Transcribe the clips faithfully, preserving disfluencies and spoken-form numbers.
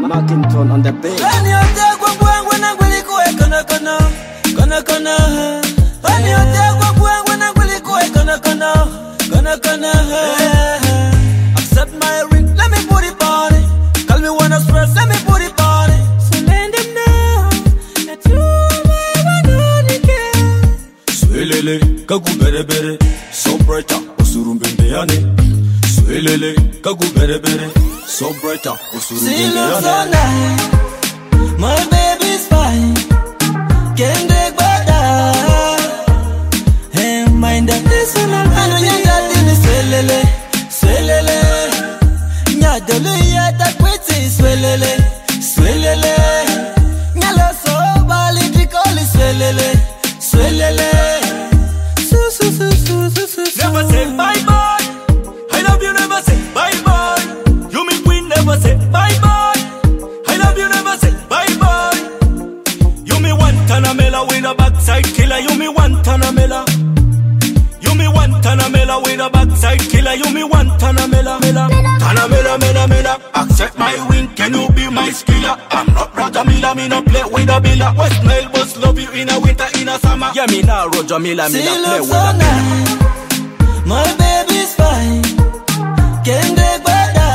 Mackinton on the beat. When you take one when when I'm really quick, gonna gonna gonna gonna. When you take one when when I'm really quick, gonna gonna gonna gonna. Accept my ring, let me put it on it. Call me when I stress, let me put it on it. So let them know that you never know the game. Swelele, kagu bere bere, so brighter, osurumbe mbeane. Swelele, kagu bere bere, so brighter, osurumbe mbeane. She looks so nice, my baby's fine. Can't take better. Hey, mind that this one I know you got in swelele, swelele. Nyadele yata kwiti swelele, swelele. Nyalo so bali dikoli swelele, swelele. Su su su su su su. Never say bye bye. I love you. Never say bye bye. You me queen. Never say bye bye. I love you. Never say bye bye. You me one Tanamela with a backside killer. You me one Tanamela. You me one Tanamela with a backside killer. You me one Tanamela, mela. Tanamela, mela, mela. Accept my win. Can you be my skiller? I'm not Roger Miller. Me no play with a billa. West Nile was love you in a winter, in a summer. Yeah, me now Roger Miller. Me no play with a billa. My baby's fine. Can't take better.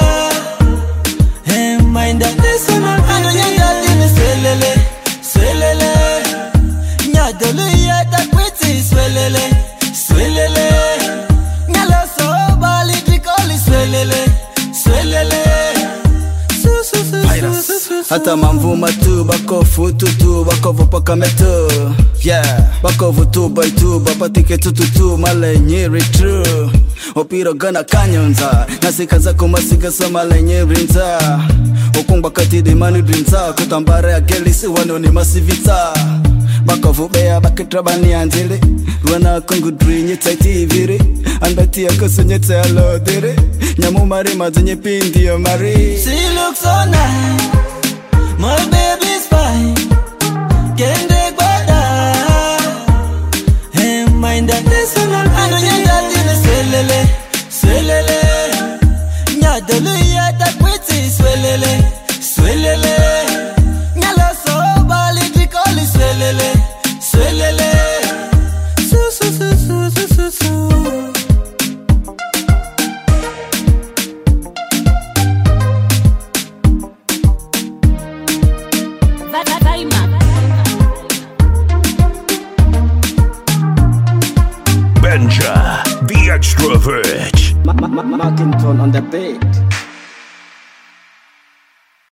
Hey, mind that this one I know you got in swelele, swelele. Nyadele yata kwiti swelele, swelele. Nyalo so bali dikoli swelele, swelele. Su su su su su. Hata mamvuma tu bako futu tu bako vupaka metu. Yeah, bako vutu by tu bapatike tutu tu male nyeri true. Opiro gana kanyonza nasika zako masika sama lenye rinza. Okungba katidi mani drinza kutambare agelisi wano ni masivita. Bako vubea bakitrabani anzili Rwana kungu drinyi taiti viri Anbati ya kusunyete alodiri Nyamu mari mazinye pindi ya mari. She looks so nice, my baby's fine. Can't take better. Hey, mind that this one I know you got in swelele, swelele. Nyadele yata kwiti swelele, swelele. Nyalo so bali dikoli swelele, swelele. Su su su su su su su. Benja, the extrovert. Mackinton on the beat.